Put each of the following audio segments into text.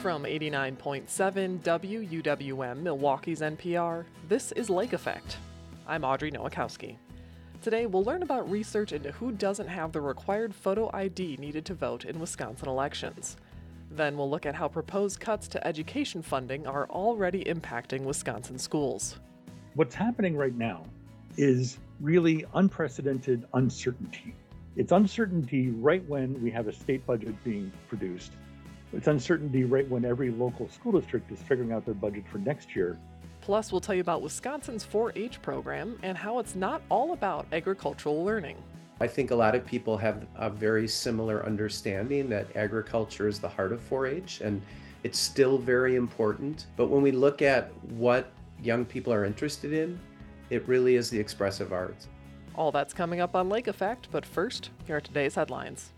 From 89.7 WUWM, Milwaukee's NPR, this is Lake Effect. I'm Audrey Nowakowski. Today, we'll learn about research into who doesn't have the required photo ID needed to vote in Wisconsin elections. Then we'll look at how proposed cuts to education funding are already impacting Wisconsin schools. What's happening right now is really unprecedented uncertainty. It's uncertainty right when we have a state budget being produced. It's uncertainty right when every local school district is figuring out their budget for next year. Plus, we'll tell you about Wisconsin's 4-H program and how it's not all about agricultural learning. I think a lot of people have a very similar understanding that agriculture is the heart of 4-H, and it's still very important. But when we look at what young people are interested in, it really is the expressive arts. All that's coming up on Lake Effect, but first, here are today's headlines.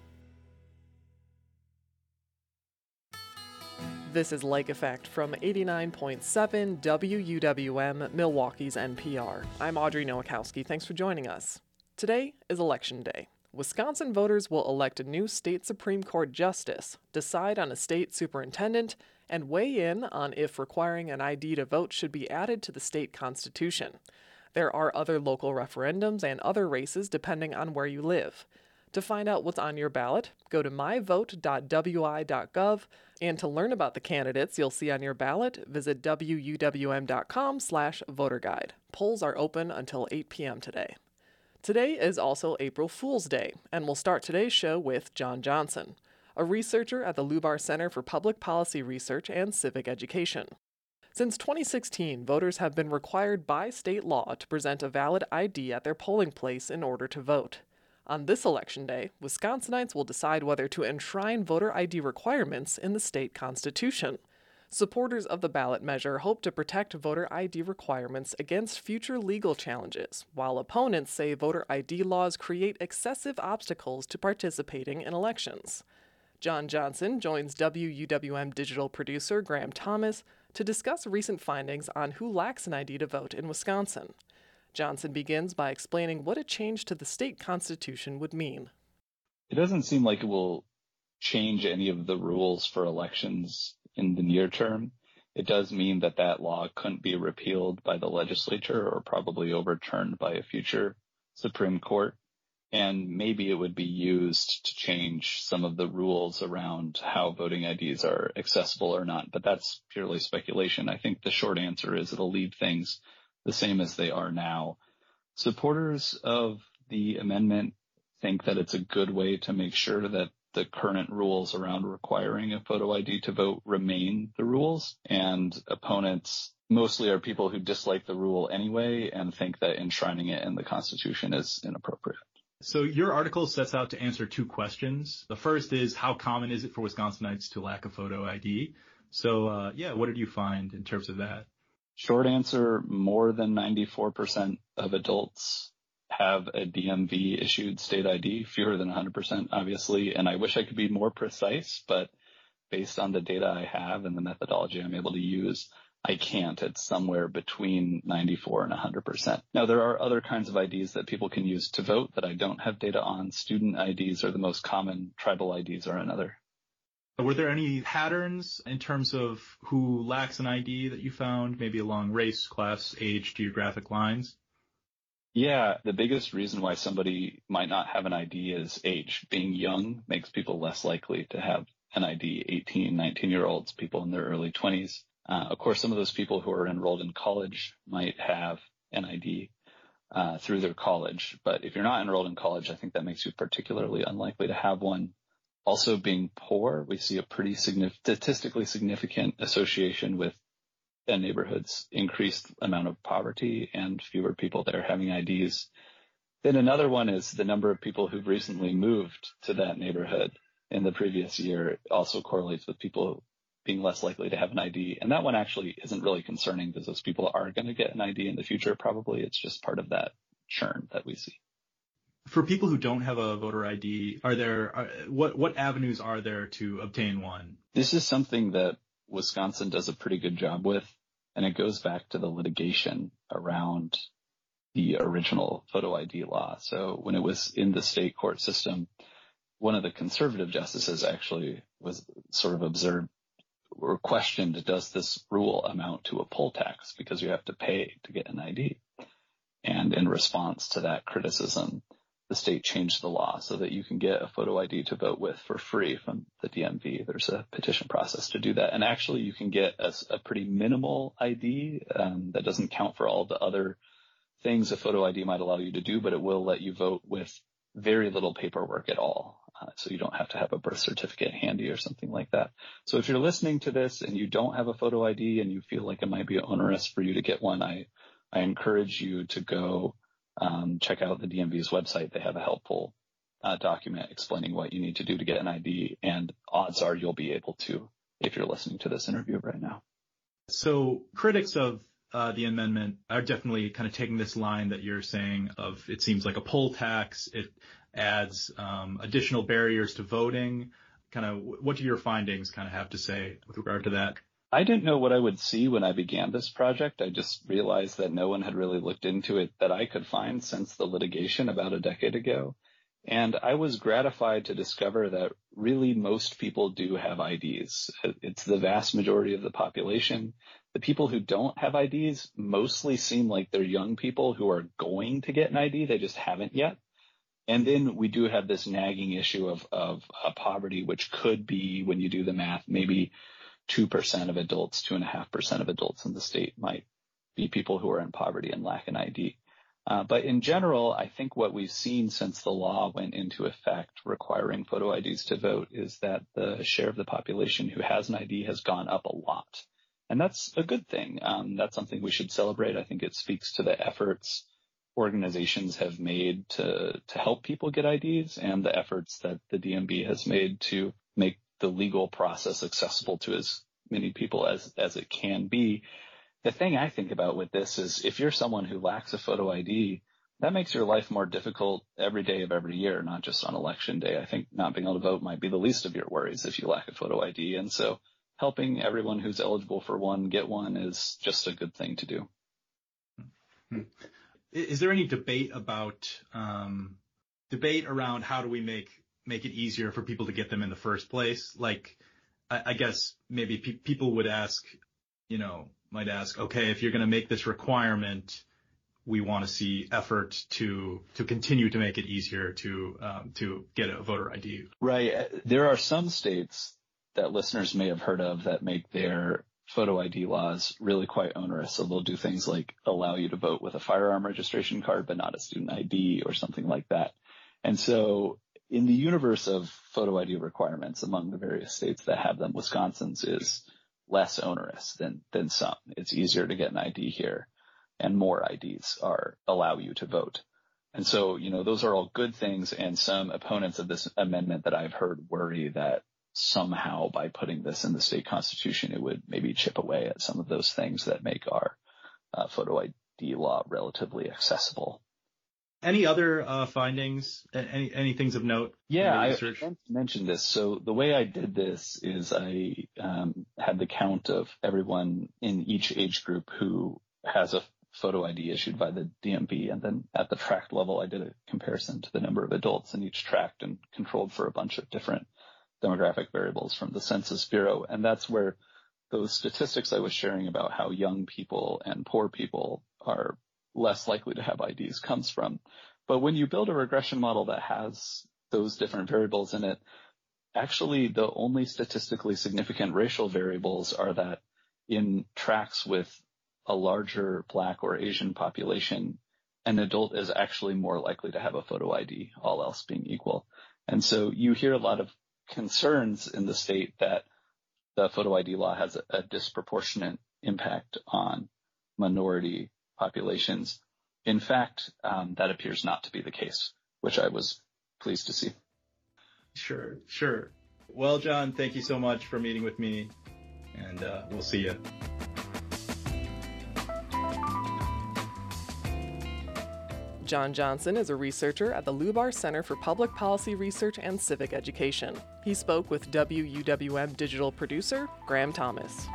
This is Lake Effect from 89.7 WUWM, Milwaukee's NPR. I'm Audrey Nowakowski. Thanks for joining us. Today is Election Day. Wisconsin voters will elect a new state Supreme Court justice, decide on a state superintendent, and weigh in on if requiring an ID to vote should be added to the state constitution. There are other local referendums and other races depending on where you live. To find out what's on your ballot, go to myvote.wi.gov, and to learn about the candidates you'll see on your ballot, visit wuwm.com/voterguide. Polls are open until 8 p.m. today. Today is also April Fool's Day, and we'll start today's show with John Johnson, a researcher at the Lubar Center for Public Policy Research and Civic Education. Since 2016, voters have been required by state law to present a valid ID at their polling place in order to vote. On this election day, Wisconsinites will decide whether to enshrine voter ID requirements in the state constitution. Supporters of the ballot measure hope to protect voter ID requirements against future legal challenges, while opponents say voter ID laws create excessive obstacles to participating in elections. John Johnson joins WUWM digital producer Graham Thomas to discuss recent findings on who lacks an ID to vote in Wisconsin. Johnson begins by explaining what a change to the state constitution would mean. It doesn't seem like it will change any of the rules for elections in the near term. It does mean that that law couldn't be repealed by the legislature or probably overturned by a future Supreme Court. And maybe it would be used to change some of the rules around how voting IDs are accessible or not. But that's purely speculation. I think the short answer is it'll leave things the same as they are now. Supporters of the amendment think that it's a good way to make sure that the current rules around requiring a photo ID to vote remain the rules, and opponents mostly are people who dislike the rule anyway and think that enshrining it in the Constitution is inappropriate. So your article sets out to answer two questions. The first is, how common is it for Wisconsinites to lack a photo ID? So, what did you find in terms of that? Short answer, more than 94% of adults have a DMV issued state ID, fewer than 100%, obviously. And I wish I could be more precise, but based on the data I have and the methodology I'm able to use, I can't. It's somewhere between 94 and 100%. Now, there are other kinds of IDs that people can use to vote that I don't have data on. Student IDs are the most common. Tribal IDs are another. Were there any patterns in terms of who lacks an ID that you found, maybe along race, class, age, geographic lines? Yeah, the biggest reason why somebody might not have an ID is age. Being young makes people less likely to have an ID. 18, 19-year-olds, people in their early 20s. Of course, some of those people who are enrolled in college might have an ID through their college. But if you're not enrolled in college, I think that makes you particularly unlikely to have one. Also, being poor, we see a pretty statistically significant association with a neighborhood's increased amount of poverty and fewer people there having IDs. Then another one is the number of people who've recently moved to that neighborhood in the previous year also correlates with people being less likely to have an ID. And that one actually isn't really concerning because those people are going to get an ID in the future. Probably it's just part of that churn that we see. For people who don't have a voter ID, what avenues are there to obtain one? This is something that Wisconsin does a pretty good job with, and it goes back to the litigation around the original photo ID law. So when it was in the state court system, one of the conservative justices actually was sort of observed were questioned, does this rule amount to a poll tax because you have to pay to get an ID? And in response to that criticism, the state changed the law so that you can get a photo ID to vote with for free from the DMV. There's a petition process to do that. And actually, you can get a pretty minimal ID that doesn't count for all the other things a photo ID might allow you to do, but it will let you vote with very little paperwork at all. So you don't have to have a birth certificate handy or something like that. So if you're listening to this and you don't have a photo ID and you feel like it might be onerous for you to get one, I encourage you to go check out the DMV's website. They have a helpful document explaining what you need to do to get an ID, and odds are you'll be able to if you're listening to this interview right now. So critics of the amendment are definitely kind of taking this line that you're saying of it seems like a poll tax. It adds additional barriers to voting. Kind of what do your findings kind of have to say with regard to that? I didn't know what I would see when I began this project. I just realized that no one had really looked into it that I could find since the litigation about a decade ago. And I was gratified to discover that really most people do have IDs. It's the vast majority of the population. The people who don't have IDs mostly seem like they're young people who are going to get an ID. They just haven't yet. And then we do have this nagging issue of poverty, which could be, when you do the math, maybe 2% of adults, 2.5% of adults in the state might be people who are in poverty and lack an ID. But in general, I think what we've seen since the law went into effect requiring photo IDs to vote is that the share of the population who has an ID has gone up a lot. And that's a good thing. That's something we should celebrate. I think it speaks to the efforts organizations have made to help people get IDs and the efforts that the DMV has made to make the legal process accessible to as many people as it can be. The thing I think about with this is if you're someone who lacks a photo ID, that makes your life more difficult every day of every year, not just on election day. I think not being able to vote might be the least of your worries if you lack a photo ID. And so helping everyone who's eligible for one get one is just a good thing to do. Is there any debate around how do we make it easier for people to get them in the first place? Like, I guess maybe people would ask, might ask, okay, if you're going to make this requirement, we want to see effort to continue to make it easier to get a voter ID. Right. There are some states that listeners may have heard of that make their photo ID laws really quite onerous. So they'll do things like allow you to vote with a firearm registration card, but not a student ID or something like that. And so in the universe of photo ID requirements among the various states that have them, Wisconsin's is less onerous than some. It's easier to get an ID here, and more IDs allow you to vote. And so, those are all good things. And some opponents of this amendment that I've heard worry that somehow by putting this in the state constitution, it would maybe chip away at some of those things that make our photo ID law relatively accessible. Any other findings? Any things of note? Yeah, I mentioned this. So the way I did this is I had the count of everyone in each age group who has a photo ID issued by the DMV. And then at the tract level, I did a comparison to the number of adults in each tract and controlled for a bunch of different demographic variables from the Census Bureau. And that's where those statistics I was sharing about how young people and poor people are less likely to have IDs comes from. But when you build a regression model that has those different variables in it, actually the only statistically significant racial variables are that in tracts with a larger Black or Asian population, an adult is actually more likely to have a photo ID, all else being equal. And so you hear a lot of concerns in the state that the photo ID law has a disproportionate impact on minority populations. In fact, that appears not to be the case, which I was pleased to see. Sure. Well, John, thank you so much for meeting with me, and we'll see you. John Johnson is a researcher at the Lubar Center for Public Policy Research and Civic Education. He spoke with WUWM digital producer Graham Thomas.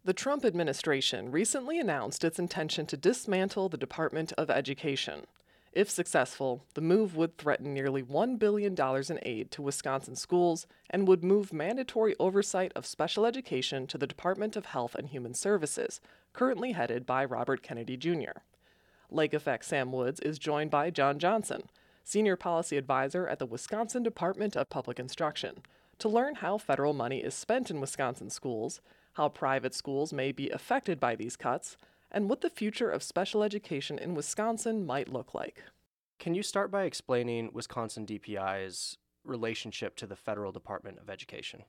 The Trump administration recently announced its intention to dismantle the Department of Education. If successful, the move would threaten nearly $1 billion in aid to Wisconsin schools and would move mandatory oversight of special education to the Department of Health and Human Services, currently headed by Robert Kennedy Jr. Lake Effect Sam Woods is joined by John Johnson, Senior Policy Advisor at the Wisconsin Department of Public Instruction, to learn how federal money is spent in Wisconsin schools, how private schools may be affected by these cuts, and what the future of special education in Wisconsin might look like. Can you start by explaining Wisconsin DPI's relationship to the federal Department of Education?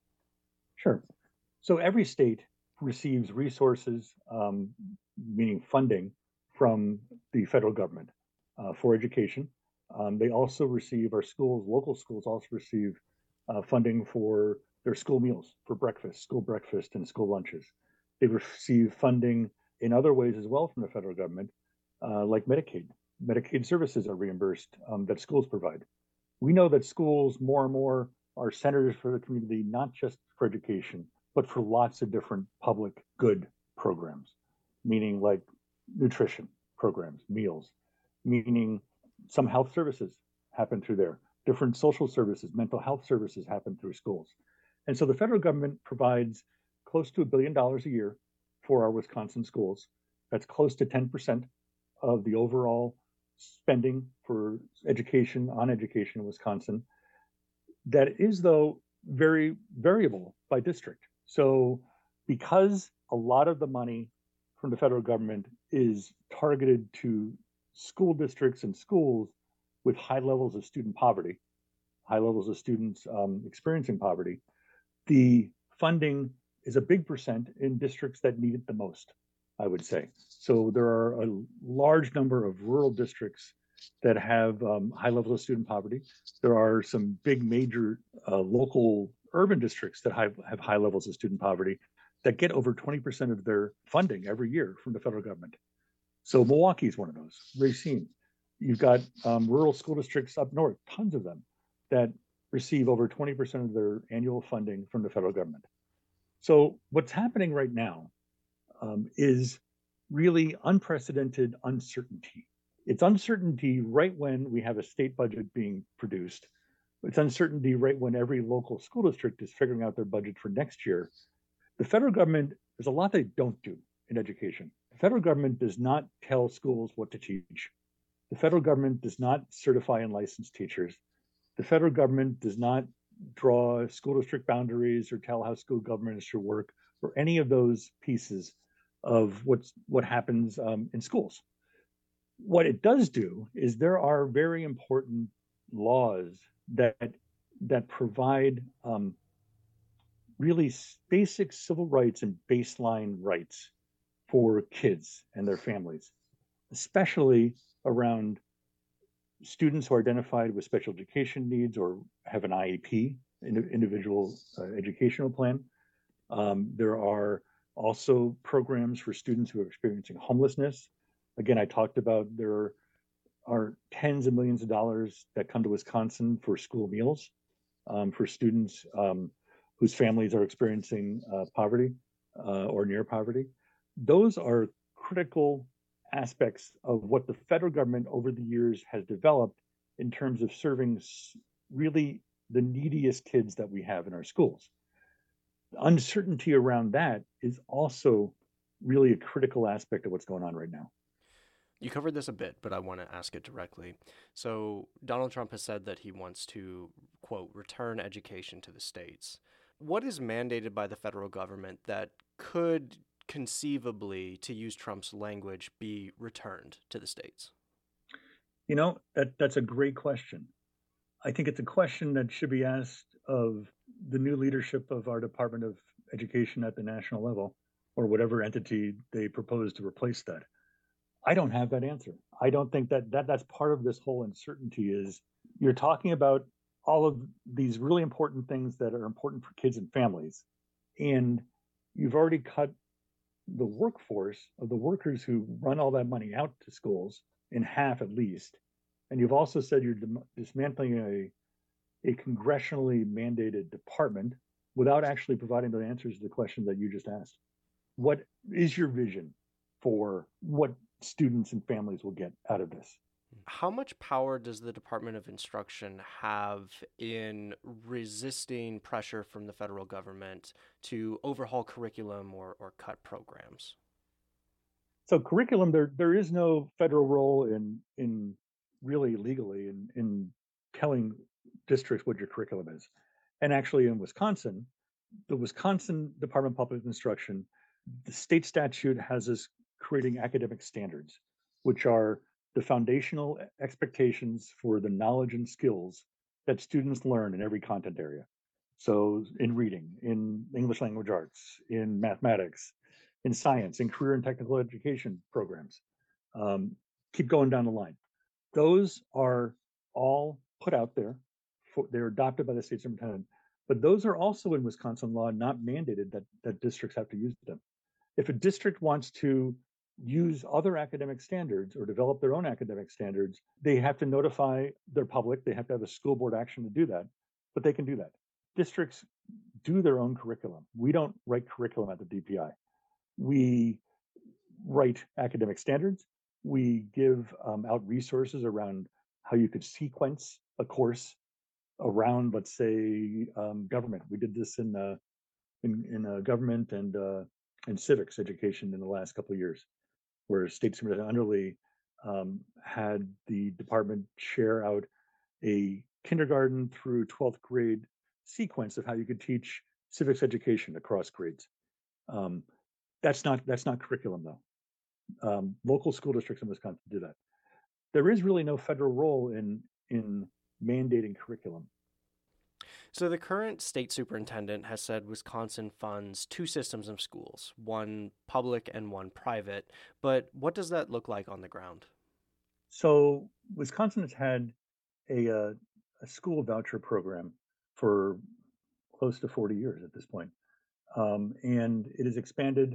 Sure. So every state receives resources, meaning funding, from the federal government for education. They also receive, our schools, local schools also receive funding for their school meals, for breakfast, school breakfast, and school lunches. They receive funding in other ways as well from the federal government, like Medicaid. Medicaid services are reimbursed that schools provide. We know that schools more and more are centers for the community, not just for education, but for lots of different public good programs, meaning like nutrition programs, meals, meaning some health services happen through there. Different social services, mental health services happen through schools. And so the federal government provides close to $1 billion a year for our Wisconsin schools. That's close to 10% of the overall spending for education, on education in Wisconsin. That is, though, very variable by district. So because a lot of the money from the federal government is targeted to school districts and schools with high levels of student poverty, high levels of students experiencing poverty, the funding is a big percent in districts that need it the most, I would say. So there are a large number of rural districts that have high levels of student poverty. There are some big major local urban districts that have high levels of student poverty that get over 20% of their funding every year from the federal government. So Milwaukee is one of those, Racine. You've got rural school districts up north, tons of them, that receive over 20% of their annual funding from the federal government. So what's happening right now is really unprecedented uncertainty. It's uncertainty right when we have a state budget being produced. It's uncertainty right when every local school district is figuring out their budget for next year. The federal government, there's a lot they don't do in education. The federal government does not tell schools what to teach. The federal government does not certify and license teachers. The federal government does not draw school district boundaries or tell how school government should work, or any of those pieces of what happens in schools. What it does do is there are very important laws that provide really basic civil rights and baseline rights for kids and their families, especially around students who are identified with special education needs or have an IEP, individual educational plan. There are also programs for students who are experiencing homelessness. Again, I talked about there are tens of millions of dollars that come to Wisconsin for school meals for students whose families are experiencing poverty or near poverty. Those are critical aspects of what the federal government over the years has developed in terms of serving really the neediest kids that we have in our schools. The uncertainty around that is also really a critical aspect of what's going on right now. You covered this a bit, but I want to ask it directly. So Donald Trump has said that he wants to, quote, return education to the states. What is mandated by the federal government that could conceivably, to use Trump's language, be returned to the states? You know, that's a great question. I think it's a question that should be asked of the new leadership of our Department of Education at the national level, or whatever entity they propose to replace that. I don't have that answer. I don't think that's part of this whole uncertainty is you're talking about all of these really important things that are important for kids and families. And you've already cut the workforce of the workers who run all that money out to schools in half at least. And you've also said you're dismantling a congressionally mandated department without actually providing the answers to the question that you just asked. What is your vision for what students and families will get out of this? How much power does the Department of Instruction have in resisting pressure from the federal government to overhaul curriculum or cut programs? So curriculum, there is no federal role in really legally in telling districts what your curriculum is. And actually in Wisconsin, the Wisconsin Department of Public Instruction, the state statute has us creating academic standards, which are the foundational expectations for the knowledge and skills that students learn in every content area. So in reading, in English language arts, in mathematics, in science, in career and technical education programs. Um, keep going down the line. Those are all put out there. They're adopted by the state superintendent, but those are also in Wisconsin law not mandated that districts have to use them. If a district wants to use other academic standards or develop their own academic standards, they have to notify their public. They have to have a school board action to do that, but they can do that. Districts do their own curriculum. We don't write curriculum at the DPI. We write academic standards. We give out resources around how you could sequence a course around, let's say, government. We did this in government and civics education in the last couple of years, where State Superintendent Underly had the department share out a kindergarten through 12th grade sequence of how you could teach civics education across grades. Um, that's not curriculum though. Local school districts in Wisconsin do that. There is really no federal role in mandating curriculum. So the current state superintendent has said Wisconsin funds two systems of schools, one public and one private. But what does that look like on the ground? So Wisconsin has had a school voucher program for close to 40 years at this point. And it has expanded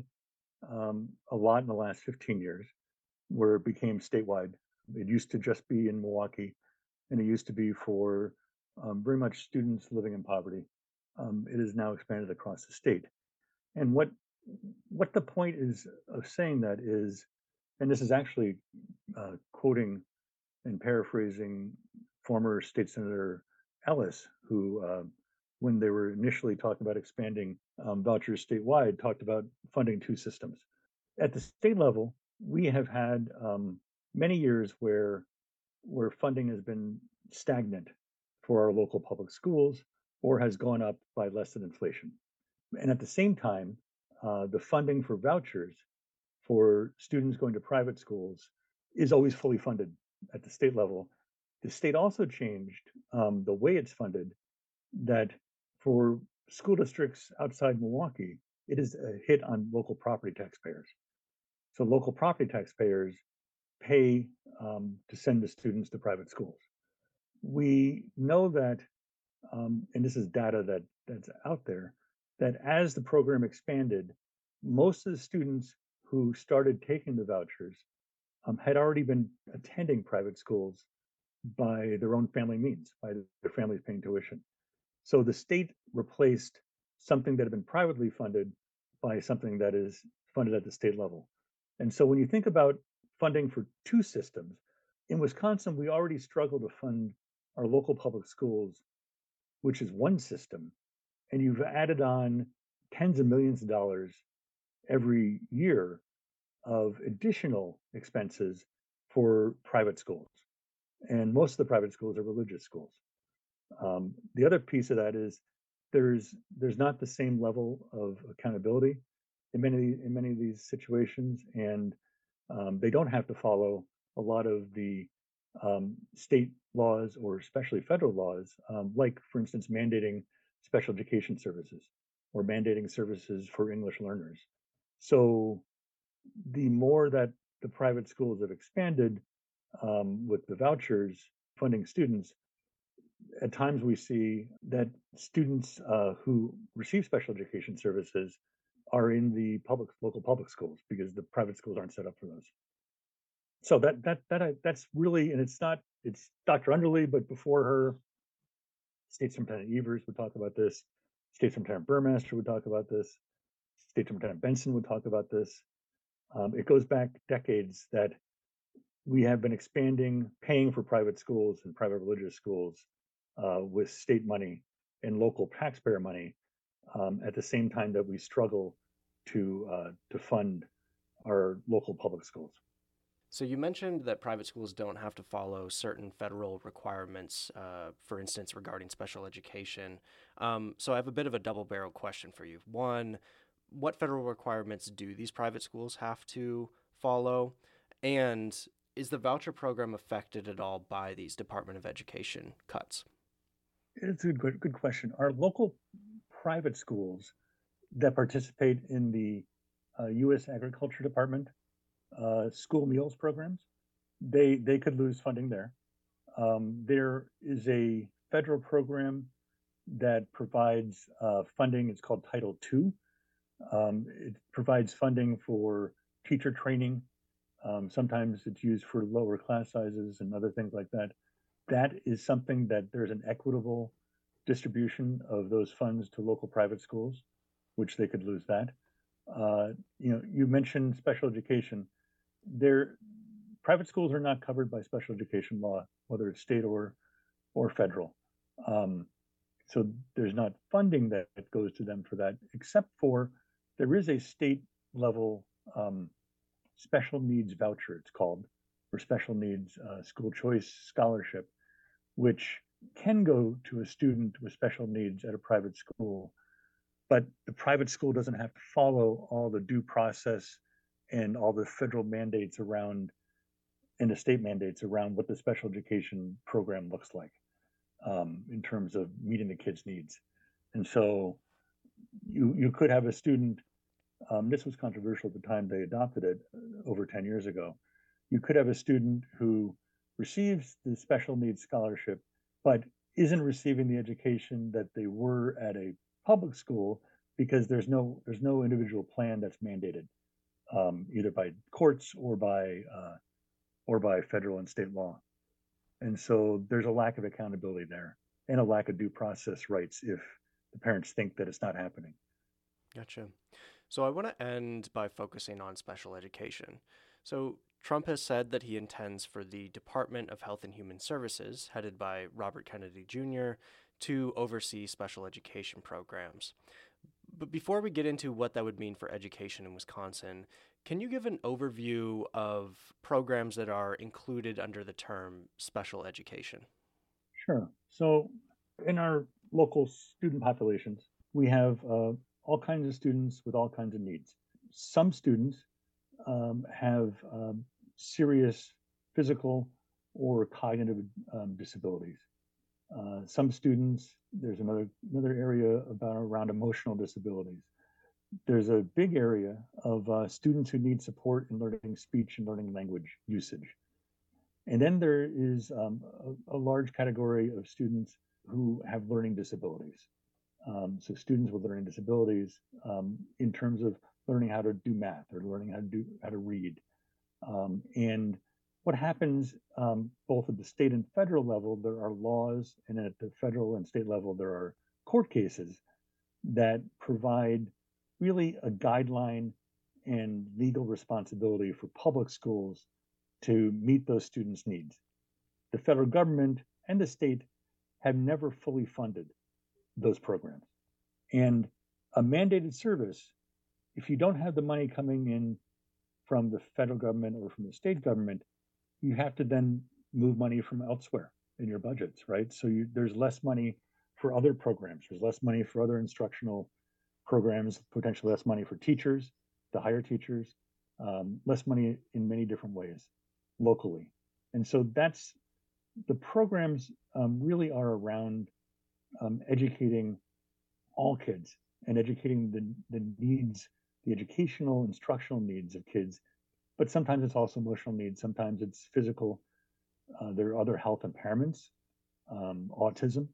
a lot in the last 15 years, where it became statewide. It used to just be in Milwaukee, and it used to be for very much students living in poverty. It is now expanded across the state. And what the point is of saying that is, and this is actually quoting and paraphrasing former State Senator Ellis, who, when they were initially talking about expanding vouchers statewide, talked about funding two systems. At the state level, we have had many years where funding has been stagnant for our local public schools or has gone up by less than inflation. And at the same time, the funding for vouchers for students going to private schools is always fully funded at the state level. The state also changed the way it's funded, that for school districts outside Milwaukee, it is a hit on local property taxpayers. So local property taxpayers pay to send the students to private schools. We know that, and this is data that's out there, that as the program expanded, most of the students who started taking the vouchers had already been attending private schools by their own family means, by their families paying tuition. So the state replaced something that had been privately funded by something that is funded at the state level. And so when you think about funding for two systems, in Wisconsin, we already struggle to fund our local public schools, which is one system, and you've added on tens of millions of dollars every year of additional expenses for private schools. And most of the private schools are religious schools. The other piece of that is there's not the same level of accountability in many of these situations, and they don't have to follow a lot of the state laws or especially federal laws, like, for instance, mandating special education services or mandating services for English learners. So the more that the private schools have expanded with the vouchers funding students, at times we see that students who receive special education services are in the local public schools because the private schools aren't set up for those. So that's really, and it's Dr. Underly, but before her, State Superintendent Evers would talk about this. State Superintendent Burmaster would talk about this. State Superintendent Benson would talk about this. It goes back decades that we have been expanding, paying for private schools and private religious schools with state money and local taxpayer money at the same time that we struggle to fund our local public schools. So you mentioned that private schools don't have to follow certain federal requirements, for instance, regarding special education. So I have a bit of a double-barrel question for you. One, what federal requirements do these private schools have to follow? And is the voucher program affected at all by these Department of Education cuts? It's a good question. Our local private schools that participate in the U.S. Agriculture Department school meals programs, they could lose funding there. There is a federal program that provides funding. It's called Title II. It provides funding for teacher training. Sometimes it's used for lower class sizes and other things like that. That is something that there's an equitable distribution of those funds to local private schools, which they could lose that. You mentioned special education. Private schools are not covered by special education law, whether it's state or federal. So there's not funding that goes to them for that, except for there is a state level special needs voucher, it's called, or special needs school choice scholarship, which can go to a student with special needs at a private school. But the private school doesn't have to follow all the due process and all the federal mandates around and the state mandates around what the special education program looks like in terms of meeting the kids' needs. And so you could have a student, this was controversial at the time they adopted it over 10 years ago. You could have a student who receives the special needs scholarship, but isn't receiving the education that they were at a public school because there's no individual plan that's mandated either by courts or by federal and state law. And so there's a lack of accountability there and a lack of due process rights if the parents think that it's not happening. Gotcha. So I want to end by focusing on special education. So Trump has said that he intends for the Department of Health and Human Services, headed by Robert Kennedy Jr., to oversee special education programs. But before we get into what that would mean for education in Wisconsin, can you give an overview of programs that are included under the term special education? Sure. So in our local student populations, we have all kinds of students with all kinds of needs. Some students have serious physical or cognitive disabilities. Some students, there's another area around emotional disabilities. There's a big area of students who need support in learning speech and learning language usage. And then there is a large category of students who have learning disabilities. So students with learning disabilities in terms of learning how to do math or learning how to read. And what happens both at the state and federal level, there are laws, and at the federal and state level, there are court cases that provide really a guideline and legal responsibility for public schools to meet those students' needs. The federal government and the state have never fully funded those programs. And a mandated service, if you don't have the money coming in from the federal government or from the state government, you have to then move money from elsewhere in your budgets, right? So there's less money for other programs. There's less money for other instructional programs, potentially less money for teachers, to hire teachers, less money in many different ways locally. And so that's the programs really are around educating all kids and educating the needs, the educational, instructional needs of kids. But sometimes it's also emotional needs. Sometimes it's physical. There are other health impairments, autism.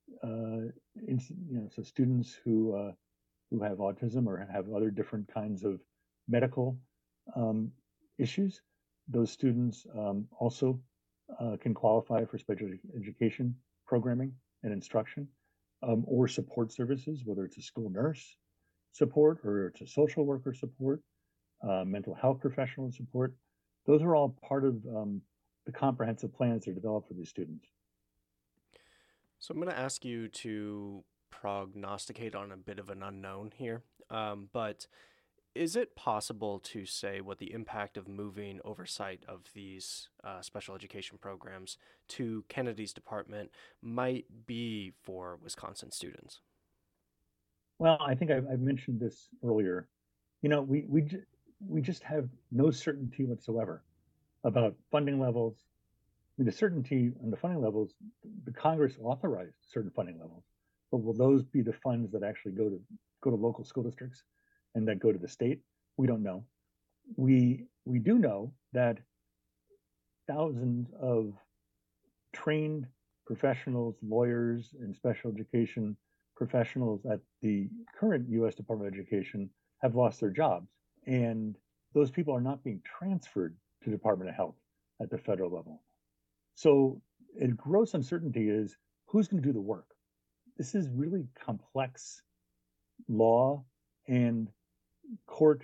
So students who have autism or have other different kinds of medical issues, those students also can qualify for special education programming and instruction or support services, whether it's a school nurse, support or it's a social worker support, mental health professional support. Those are all part of the comprehensive plans that are developed for these students. So I'm going to ask you to prognosticate on a bit of an unknown here, but is it possible to say what the impact of moving oversight of these special education programs to Kennedy's department might be for Wisconsin students? Well, I think I've mentioned this earlier. We just have no certainty whatsoever about funding levels. The certainty on the funding levels, the Congress authorized certain funding levels, but will those be the funds that actually go to local school districts and that go to the state? We don't know. We do know that thousands of trained professionals, lawyers, and special education professionals at the current U.S. Department of Education have lost their jobs, and those people are not being transferred to the Department of Health at the federal level. So a gross uncertainty is who's going to do the work. This is really complex law and court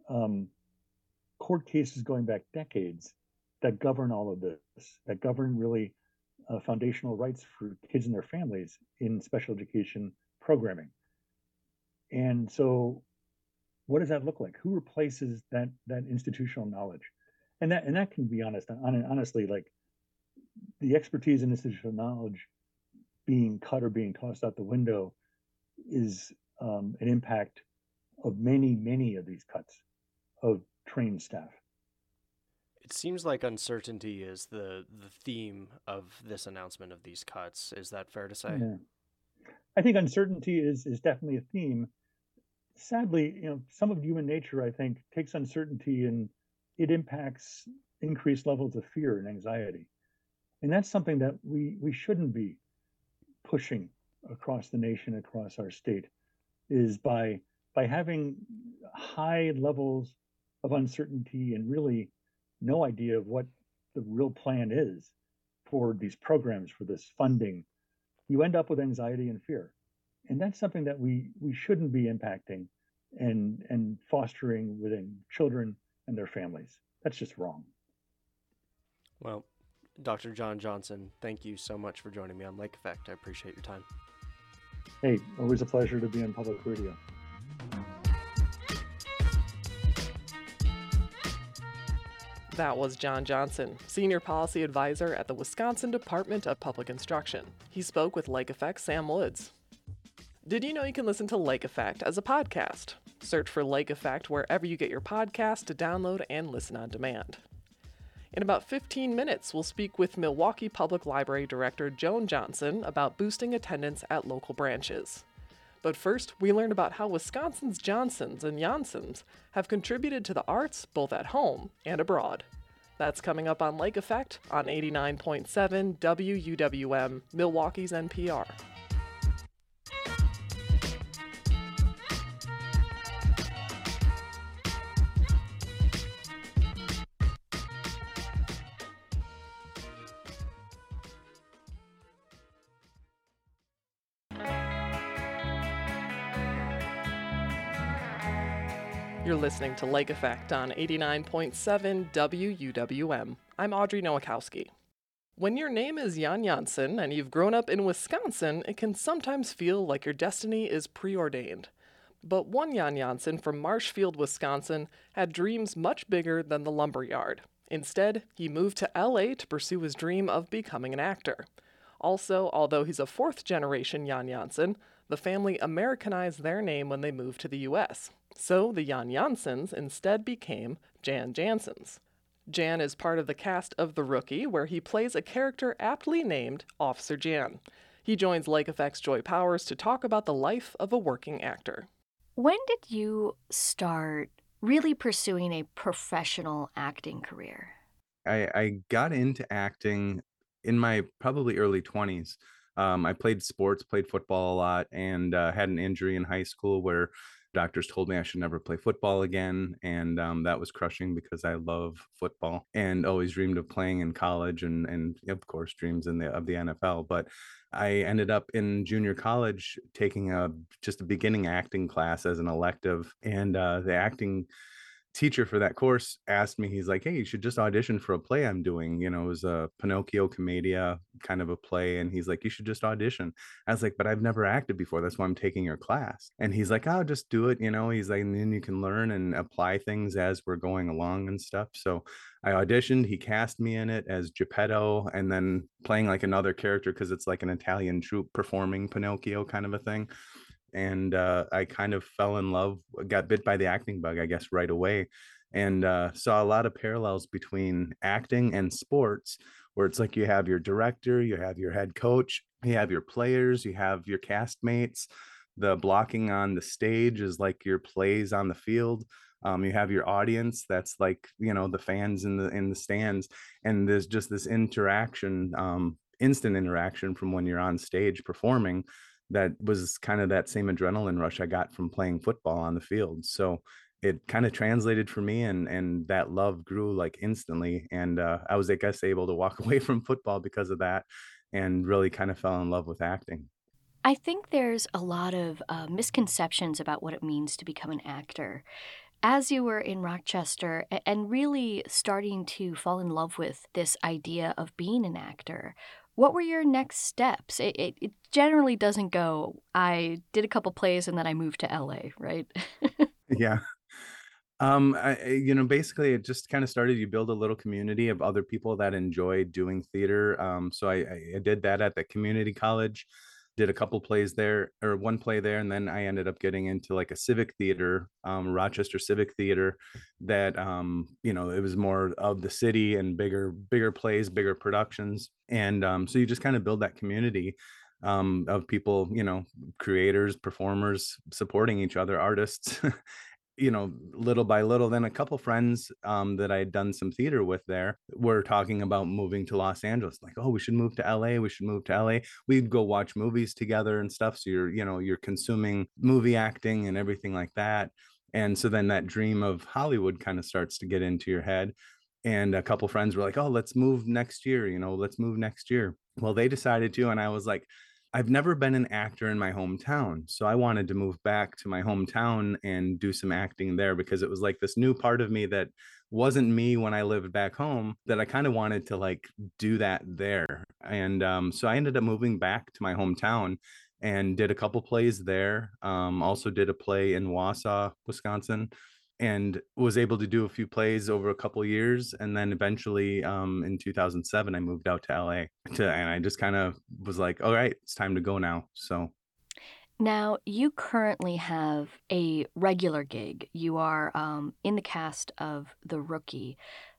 cases going back decades that govern all of this, that govern really foundational rights for kids and their families in special education programming. And so what does that look like? Who replaces that institutional knowledge? And that can be honestly, like the expertise and institutional knowledge being cut or being tossed out the window is an impact of many of these cuts of trained staff. It seems like uncertainty is the theme of this announcement of these cuts. Is that fair to say? Yeah. I think uncertainty is definitely a theme. Sadly, some of human nature, I think, takes uncertainty and it impacts increased levels of fear and anxiety. And that's something that we shouldn't be pushing across the nation, across our state, is by having high levels of uncertainty and really no idea of what the real plan is for these programs, for this funding, you end up with anxiety and fear. And that's something that we shouldn't be impacting and fostering within children and their families. That's just wrong. Well, Dr. John Johnson, thank you so much for joining me on Lake Effect. I appreciate your time. Hey, always a pleasure to be on public radio. That was John Johnson, Senior Policy Advisor at the Wisconsin Department of Public Instruction. He spoke with Lake Effect's Sam Woods. Did you know you can listen to Lake Effect as a podcast? Search for Lake Effect wherever you get your podcast to download and listen on demand. In about 15 minutes, we'll speak with Milwaukee Public Library Director Joan Johnson about boosting attendance at local branches. But first, we learn about how Wisconsin's Johnsons and Jansons have contributed to the arts both at home and abroad. That's coming up on Lake Effect on 89.7 WUWM, Milwaukee's NPR. You're listening to Lake Effect on 89.7 WUWM. I'm Audrey Nowakowski. When your name is Jan Janssen and you've grown up in Wisconsin, it can sometimes feel like your destiny is preordained. But one Jan Janssen from Marshfield, Wisconsin, had dreams much bigger than the lumberyard. Instead, he moved to LA to pursue his dream of becoming an actor. Also, although he's a fourth-generation Jan Janssen, the family Americanized their name when they moved to the U.S. So the Jan Janssens instead became Jan Janssens. Jan is part of the cast of The Rookie, where he plays a character aptly named Officer Jan. He joins Lake Effect's Joy Powers to talk about the life of a working actor. When did you start really pursuing a professional acting career? I got into acting in my probably early 20s. I played sports, played football a lot, and had an injury in high school where doctors told me I should never play football again. And that was crushing because I love football and always dreamed of playing in college and of course, dreams of the NFL. But I ended up in junior college taking just a beginning acting class as an elective, and the acting teacher for that course asked me, he's like, hey, you should just audition for a play I'm doing. It was a Pinocchio Commedia kind of a play. And he's like, you should just audition. I was like, but I've never acted before. That's why I'm taking your class. And he's like, oh, just do it. He's like, and then you can learn and apply things as we're going along and stuff. So I auditioned. He cast me in it as Geppetto, and then playing like another character because it's like an Italian troupe performing Pinocchio kind of a thing. And I kind of fell in love, got bit by the acting bug, I guess, right away, and saw a lot of parallels between acting and sports, where it's like you have your director, you have your head coach, you have your players, you have your castmates. The blocking on the stage is like your plays on the field. You have your audience, that's like the fans in the stands, and there's just this interaction, instant interaction from when you're on stage performing, that was kind of that same adrenaline rush I got from playing football on the field. So it kind of translated for me, and that love grew like instantly. And I was, I guess, able to walk away from football because of that, and really kind of fell in love with acting. I think there's a lot of misconceptions about what it means to become an actor. As you were in Rochester and really starting to fall in love with this idea of being an actor, what were your next steps? It generally doesn't go, I did a couple plays and then I moved to LA, right? Yeah. Basically it just kind of started, you build a little community of other people that enjoy doing theater. So I did that at the community college, did a couple plays there, or one play there, and then I ended up getting into like a civic theater, Rochester Civic Theater, that it was more of the city and bigger plays, bigger productions. And so you just kind of build that community of people, creators, performers, supporting each other, artists. Little by little. Then a couple friends that I had done some theater with there were talking about moving to Los Angeles. Like, oh, we should move to LA. We should move to LA. We'd go watch movies together and stuff. So you're consuming movie acting and everything like that. And so then that dream of Hollywood kind of starts to get into your head. And a couple friends were like, oh, let's move next year. Let's move next year. Well, they decided to, and I was like, I've never been an actor in my hometown. So I wanted to move back to my hometown and do some acting there, because it was like this new part of me that wasn't me when I lived back home, that I kind of wanted to like do that there. And so I ended up moving back to my hometown and did a couple plays there. Also did a play in Wausau, Wisconsin, and was able to do a few plays over a couple years. And then eventually in 2007 I moved out to LA, and I just kind of was like, all right, it's time to go now. So Now, you currently have a regular gig. You are in the cast of The Rookie.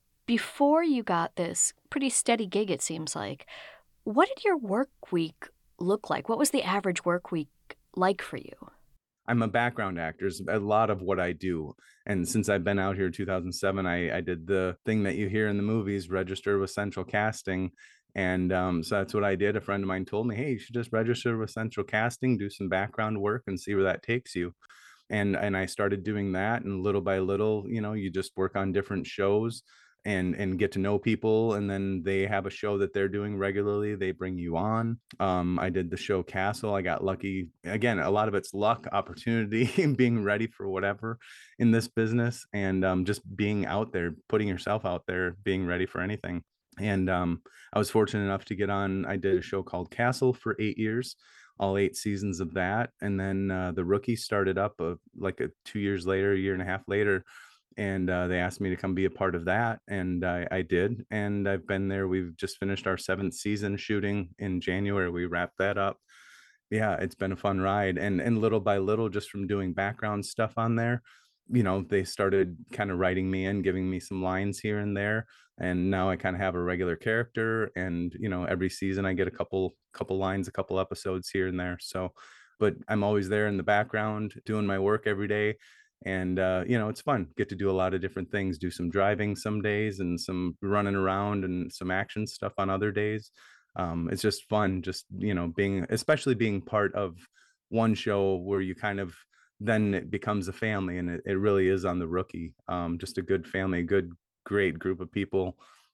Before you got this pretty steady gig, it seems like, what did your work week look like? What was the average work week like for you? I'm a background actor. It's a lot of what I do. And since I've been out here in 2007, I did the thing that you hear in the movies, register with Central Casting. And so that's what I did. A friend of mine told me, hey, you should just register with Central Casting, do some background work and see where that takes you. And I started doing that. And little by little, you just work on different shows and get to know people, and then they have a show that they're doing regularly, they bring you on. I did the show Castle. I got lucky, again, a lot of it's luck, opportunity, and being ready for whatever in this business, and just being out there, putting yourself out there, being ready for anything. And I was fortunate enough to get on. I did a show called Castle for 8 years, all 8 seasons of that. And then The Rookie started up like 2 years later, a year and a half later, and they asked me to come be a part of that, and I did. And I've been there. We've just finished our 7th season shooting in January. We wrapped that up. Yeah, it's been a fun ride. And little by little, just from doing background stuff on there, they started kind of writing me in, giving me some lines here and there. And now I kind of have a regular character, and every season I get a couple lines, a couple episodes here and there. So, but I'm always there in the background doing my work every day. And it's fun, get to do a lot of different things, do some driving some days and some running around and some action stuff on other days. It's just fun, just especially being part of one show where you kind of, then it becomes a family, and it really is on The Rookie. Just a good family, good great group of people,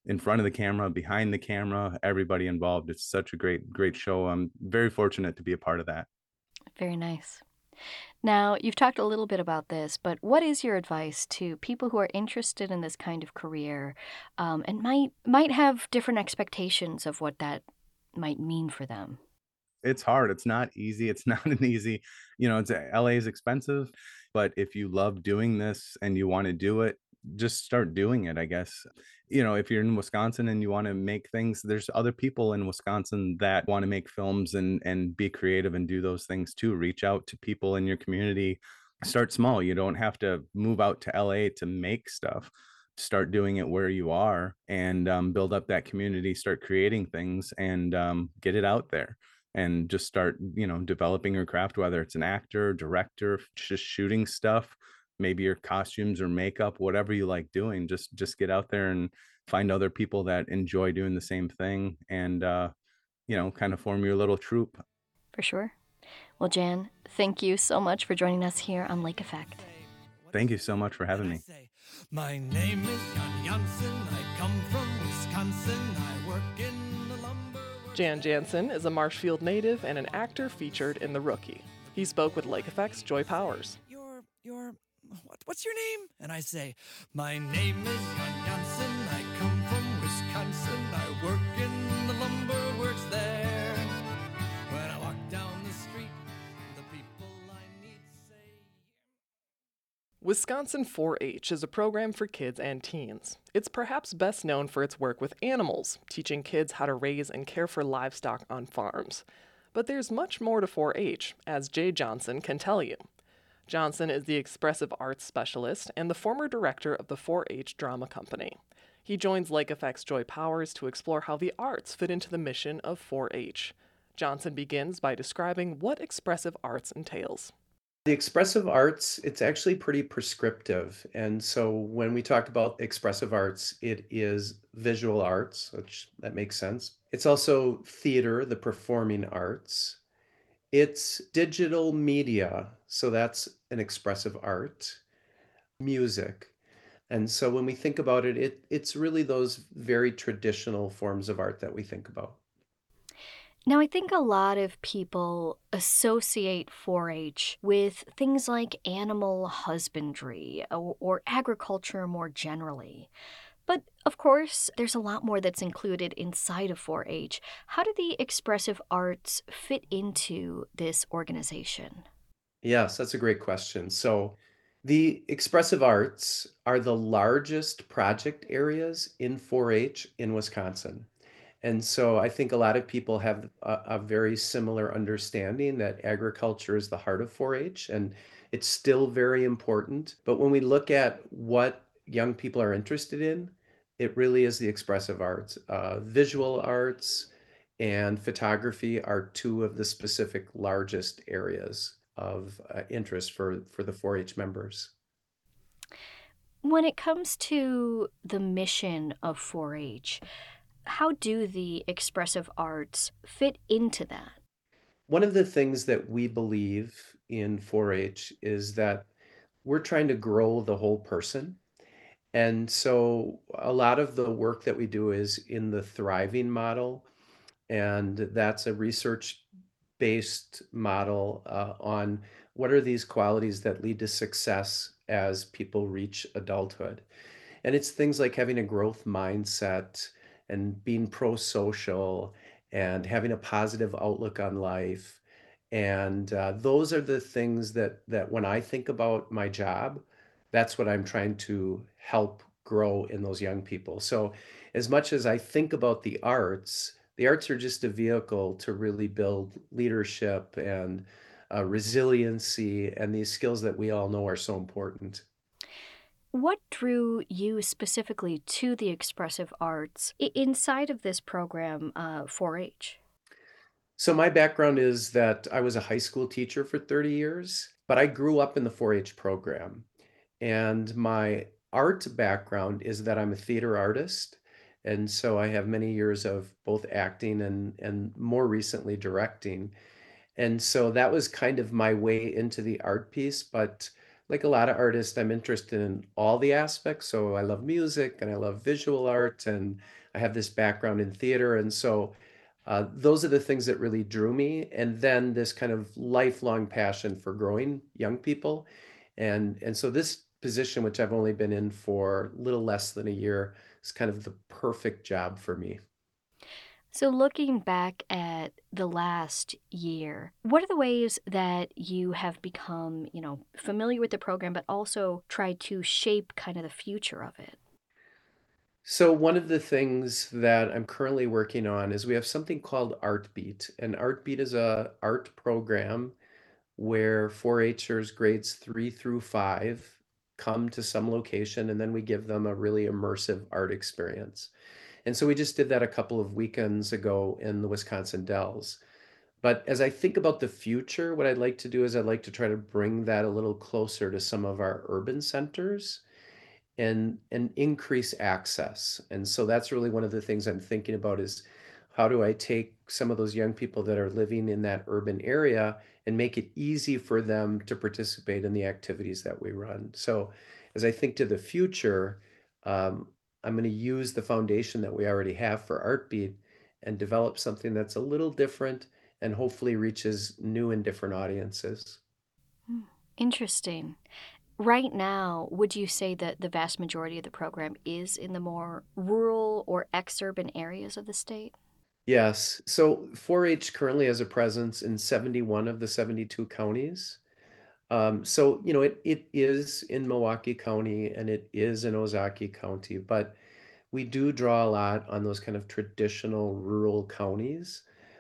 in front of the camera, behind the camera, everybody involved. It's such a great show. I'm very fortunate to be a part of that. Very nice. Now, you've talked a little bit about this, but what is your advice to people who are interested in this kind of career, and might have different expectations of what that might mean for them? It's hard. It's not easy. It's not an easy, it's LA is expensive, but if you love doing this and you want to do it, just start doing it, I guess. If you're in Wisconsin and you want to make things, there's other people in Wisconsin that want to make films and be creative and do those things too. Reach out to people in your community. Start small. You don't have to move out to LA to make stuff. Start doing it where you are and build up that community, start creating things and get it out there and just start, developing your craft, whether it's an actor, director, just shooting stuff, maybe your costumes or makeup, whatever you like doing, just get out there and find other people that enjoy doing the same thing and, kind of form your little troupe. For sure. Well, Jan, thank you so much for joining us here on Lake Effect. Thank you so much for having me. My name is Jan Jansen. I come from Wisconsin. I work in the lumber. Jan Jansen is a Marshfield native and an actor featured in The Rookie. He spoke with Lake Effect's Joy Powers. What's your name? And I say, my name is Jan Jansen. I come from Wisconsin. I work in the lumber works there. When I walk down the street, the people I meet say... Wisconsin 4-H is a program for kids and teens. It's perhaps best known for its work with animals, teaching kids how to raise and care for livestock on farms. But there's much more to 4-H, as Jay Johnson can tell you. Johnson is the expressive arts specialist and the former director of the 4-H Drama Company. He joins Lake Effect's Joy Powers to explore how the arts fit into the mission of 4-H. Johnson begins by describing what expressive arts entails. The expressive arts, it's actually pretty prescriptive. And so when we talk about expressive arts, it is visual arts, which that makes sense. It's also theater, the performing arts. It's digital media, so that's an expressive art, music. And so when we think about it, it's really those very traditional forms of art that we think about. Now, I think a lot of people associate 4-H with things like animal husbandry or agriculture more generally. But, of course, there's a lot more that's included inside of 4-H. How do the expressive arts fit into this organization? Yes, that's a great question. So the expressive arts are the largest project areas in 4-H in Wisconsin. And so I think a lot of people have a very similar understanding that agriculture is the heart of 4-H, and it's still very important. But when we look at what young people are interested in, it really is the expressive arts. Visual arts and photography are two of the specific largest areas of interest for the 4-H members. When it comes to the mission of 4-H, how do the expressive arts fit into that? One of the things that we believe in 4-H is that we're trying to grow the whole person. And so a lot of the work that we do is in the thriving model, and that's a research-based model on what are these qualities that lead to success as people reach adulthood. And it's things like having a growth mindset and being pro-social and having a positive outlook on life. And those are the things that when I think about my job, that's what I'm trying to help grow in those young people. So as much as I think about the arts are just a vehicle to really build leadership and resiliency and these skills that we all know are so important. What drew you specifically to the expressive arts inside of this program, 4-H? So my background is that I was a high school teacher for 30 years, but I grew up in the 4-H program. And my art background is that I'm a theater artist. And so I have many years of both acting and more recently directing. And so that was kind of my way into the art piece. But like a lot of artists, I'm interested in all the aspects. So I love music and I love visual art, and I have this background in theater. And so those are the things that really drew me. And then this kind of lifelong passion for growing young people. And so this position, which I've only been in for a little less than a year, is kind of the perfect job for me. So, looking back at the last year, what are the ways that you have become, familiar with the program, but also tried to shape kind of the future of it? So one of the things that I'm currently working on is we have something called ArtBeat, and ArtBeat is a art program where 4-Hers grades 3 through 5 come to some location, and then we give them a really immersive art experience. And so we just did that a couple of weekends ago in the Wisconsin Dells. But as I think about the future, what I'd like to do is I'd like to try to bring that a little closer to some of our urban centers and increase access. And so that's really one of the things I'm thinking about is how do I take some of those young people that are living in that urban area and make it easy for them to participate in the activities that we run. So as I think to the future, I'm going to use the foundation that we already have for ArtBeat and develop something that's a little different and hopefully reaches new and different audiences. Interesting. Right now, would you say that the vast majority of the program is in the more rural or exurban areas of the state? Yes. So 4-H currently has a presence in 71 of the 72 counties. So, it is in Milwaukee County and it is in Ozaukee County, but we do draw a lot on those kind of traditional rural counties.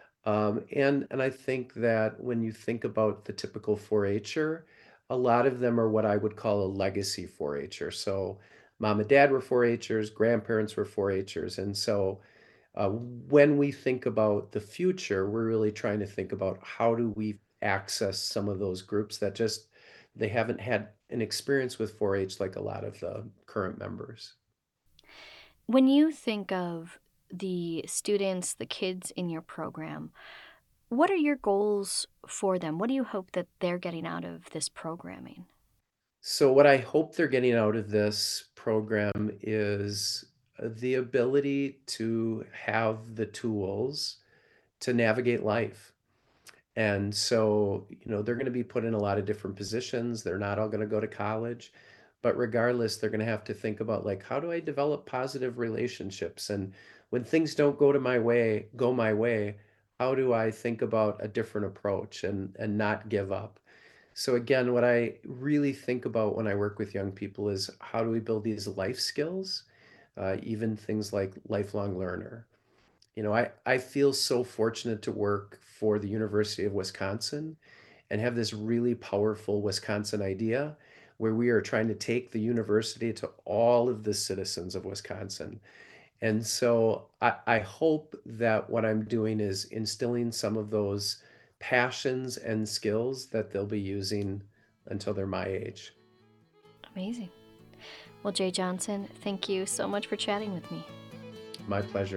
And I think that when you think about the typical 4-Her, a lot of them are what I would call a legacy 4-Her. So mom and dad were 4-Hers, grandparents were 4-Hers. And so when we think about the future, we're really trying to think about how do we access some of those groups that just they haven't had an experience with 4-H like a lot of the current members. When you think of the students, the kids in your program, what are your goals for them? What do you hope that they're getting out of this programming? So what I hope they're getting out of this program is the ability to have the tools to navigate life. And so, they're going to be put in a lot of different positions. They're not all going to go to college, but regardless, they're going to have to think about like, how do I develop positive relationships? And when things don't go my way, how do I think about a different approach and not give up? So again, what I really think about when I work with young people is how do we build these life skills, even things like lifelong learner. I feel so fortunate to work for the University of Wisconsin and have this really powerful Wisconsin idea where we are trying to take the university to all of the citizens of Wisconsin. And so I hope that what I'm doing is instilling some of those passions and skills that they'll be using until they're my age. Amazing. Well, Jay Johnson, thank you so much for chatting with me. My pleasure.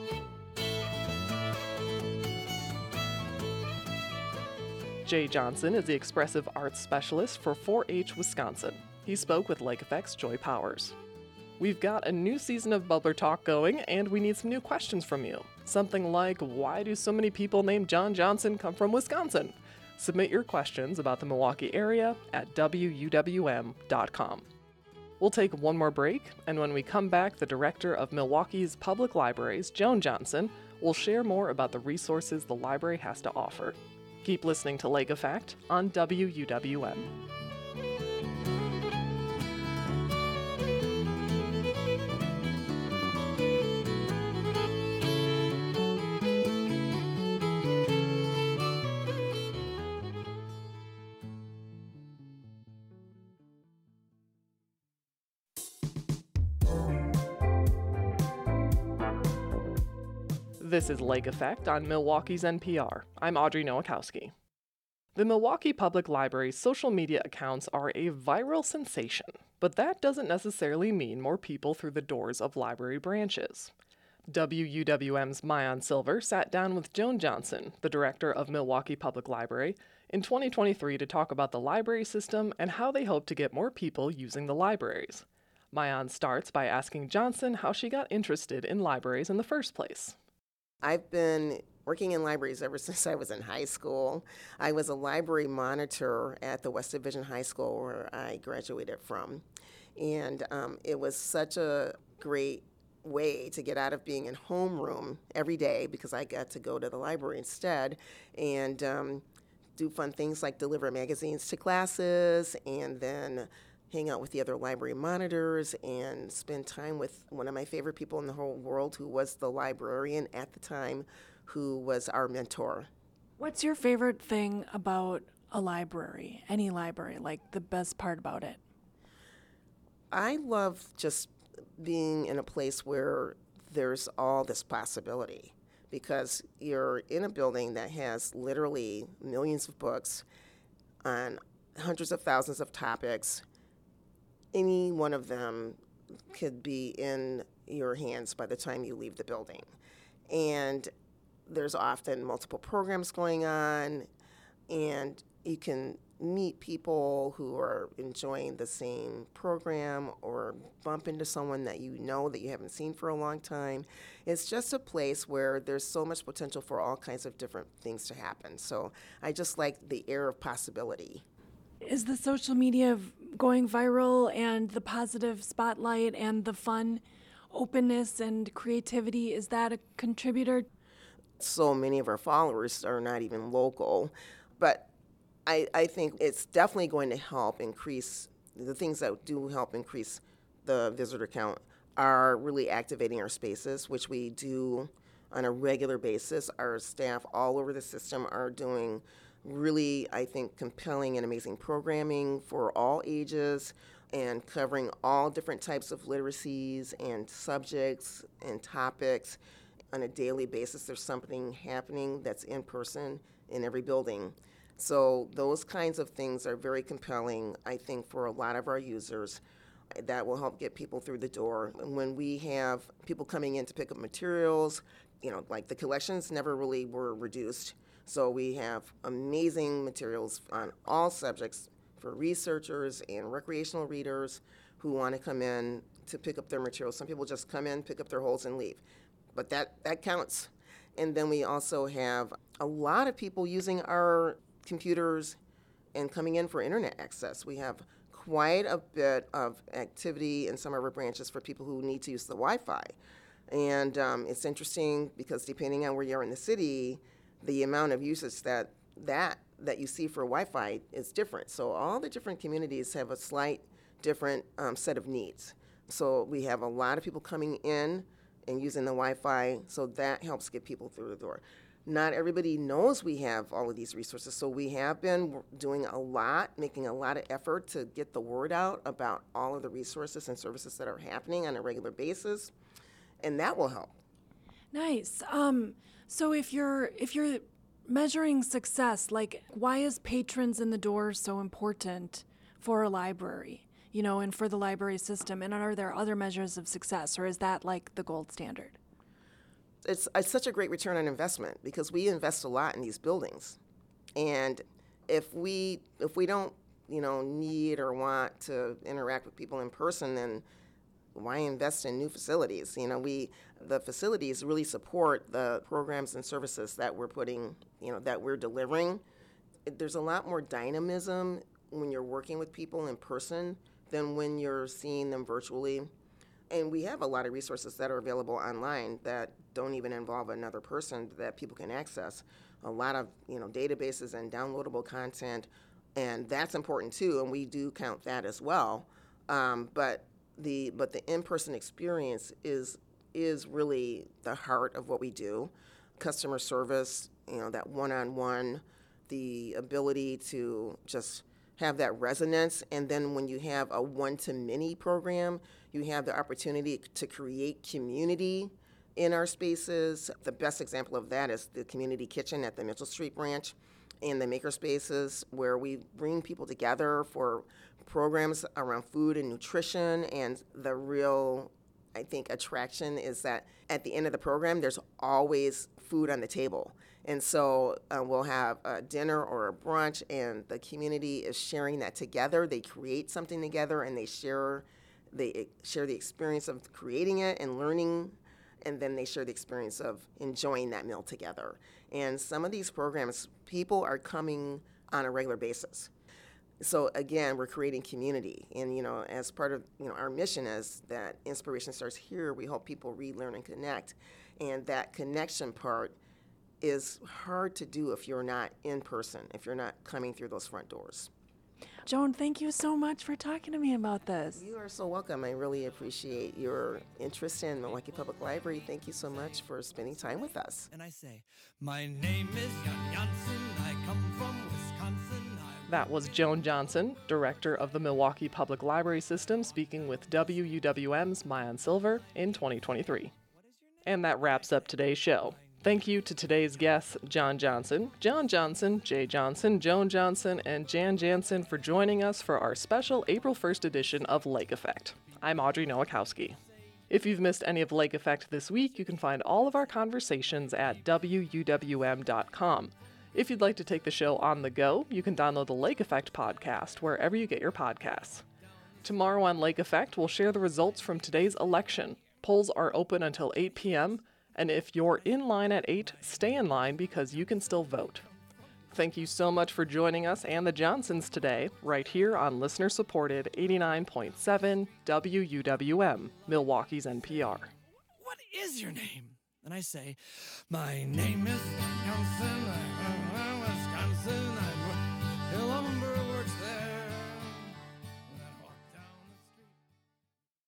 Jay Johnson is the expressive arts specialist for 4-H Wisconsin. He spoke with Lake Effect's Joy Powers. We've got a new season of Bubbler Talk going, and we need some new questions from you. Something like, why do so many people named John Johnson come from Wisconsin? Submit your questions about the Milwaukee area at wuwm.com. We'll take one more break, and when we come back, the director of Milwaukee's Public Libraries, Joan Johnson, will share more about the resources the library has to offer. Keep listening to Lake Effect on WUWM. This is Lake Effect on Milwaukee's NPR. I'm Audrey Nowakowski. The Milwaukee Public Library's social media accounts are a viral sensation, but that doesn't necessarily mean more people through the doors of library branches. WUWM's Mayan Silver sat down with Joan Johnson, the director of Milwaukee Public Library, in 2023 to talk about the library system and how they hope to get more people using the libraries. Maayan starts by asking Johnson how she got interested in libraries in the first place. I've been working in libraries ever since I was in high school. I was a library monitor at the West Division High School where I graduated from. And it was such a great way to get out of being in homeroom every day because I got to go to the library instead and do fun things like deliver magazines to classes and then hang out with the other library monitors and spend time with one of my favorite people in the whole world who was the librarian at the time, who was our mentor. What's your favorite thing about a library, any library, like the best part about it? I love just being in a place where there's all this possibility because you're in a building that has literally millions of books on hundreds of thousands of topics. Any one of them could be in your hands by the time you leave the building. And there's often multiple programs going on, and you can meet people who are enjoying the same program or bump into someone that you know that you haven't seen for a long time. It's just a place where there's so much potential for all kinds of different things to happen. So I just like the air of possibility. Is the social media going viral and the positive spotlight and the fun, openness and creativity, is that a contributor? So many of our followers are not even local, but I think it's definitely going to help increase, the things that do help increase the visitor count are really activating our spaces, which we do on a regular basis. Our staff all over the system are doing really, I think, compelling and amazing programming for all ages and covering all different types of literacies and subjects and topics. On a daily basis, there's something happening that's in person in every building. So those kinds of things are very compelling, I think, for a lot of our users. That will help get people through the door. And when we have people coming in to pick up materials, like the collections never really were reduced. So we have amazing materials on all subjects for researchers and recreational readers who want to come in to pick up their materials. Some people just come in, pick up their holds, and leave. But that counts. And then we also have a lot of people using our computers and coming in for internet access. We have quite a bit of activity in some of our branches for people who need to use the Wi-Fi. And it's interesting because depending on where you are in the city, the amount of usage that you see for Wi-Fi is different. So all the different communities have a slight different set of needs. So we have a lot of people coming in and using the Wi-Fi, so that helps get people through the door. Not everybody knows we have all of these resources, so we have been doing a lot, making a lot of effort to get the word out about all of the resources and services that are happening on a regular basis, and that will help. Nice. So if you're measuring success, like why is patrons in the door so important for a library, and for the library system? And are there other measures of success, or is that like the gold standard? It's such a great return on investment because we invest a lot in these buildings. And if we don't, need or want to interact with people in person, then why invest in new facilities? The facilities really support the programs and services that we're putting, that we're delivering. There's a lot more dynamism when you're working with people in person than when you're seeing them virtually. And we have a lot of resources that are available online that don't even involve another person that people can access. A lot of, databases and downloadable content, and that's important too, and we do count that as well. But the in-person experience is really the heart of what we do. Customer service, that one-on-one, the ability to just have that resonance, and then when you have a one-to-many program, you have the opportunity to create community in our spaces. The best example of that is the community kitchen at the Mitchell Street branch and the makerspaces, where we bring people together for programs around food and nutrition. And the real, I think, attraction is that at the end of the program, there's always food on the table. And so we'll have a dinner or a brunch, and the community is sharing that together. They create something together, and they share the experience of creating it and learning, and then they share the experience of enjoying that meal together. And some of these programs, people are coming on a regular basis. So again, we're creating community, and as part of our mission is that inspiration starts here. We help people read, learn, and connect, and that connection part is hard to do if you're not in person, if you're not coming through those front doors. Joan, thank you so much for talking to me about this. You are so welcome. I really appreciate your interest in Milwaukee Public Library. Thank you so much for spending time with us. And I say, my name is Jan Jansen. I come from Wisconsin. That was Joan Johnson, director of the Milwaukee Public Library System, speaking with WUWM's Mayan Silver in 2023. And that wraps up today's show. Thank you to today's guests, John Johnson, Jay Johnson, Joan Johnson, and Jan Jansen for joining us for our special April 1st edition of Lake Effect. I'm Audrey Nowakowski. If you've missed any of Lake Effect this week, you can find all of our conversations at WUWM.com. If you'd like to take the show on the go, you can download the Lake Effect podcast wherever you get your podcasts. Tomorrow on Lake Effect, we'll share the results from today's election. Polls are open until 8 p.m., and if you're in line at 8, stay in line because you can still vote. Thank you so much for joining us and the Johnsons today, right here on listener-supported 89.7 WUWM, Milwaukee's NPR. What is your name? And I say, my name is Jan Jansen.